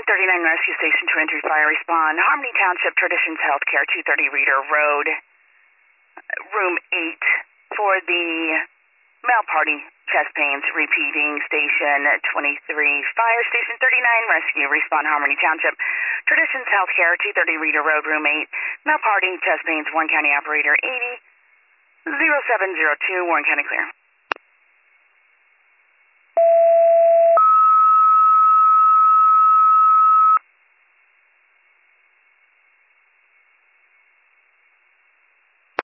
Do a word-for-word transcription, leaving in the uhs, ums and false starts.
thirty-nine Rescue Station to Entry Fire Respond. Harmony Township Traditions Healthcare, two thirty Reader Road, room eight for the mail party chest pains. Repeating, Station twenty-three, Fire Station thirty-nine Rescue Respond, Harmony Township Traditions Healthcare, two thirty Reader Road, room eight, mail party chest pains. Warren County Operator eighty, zero seven zero two, Warren County clear.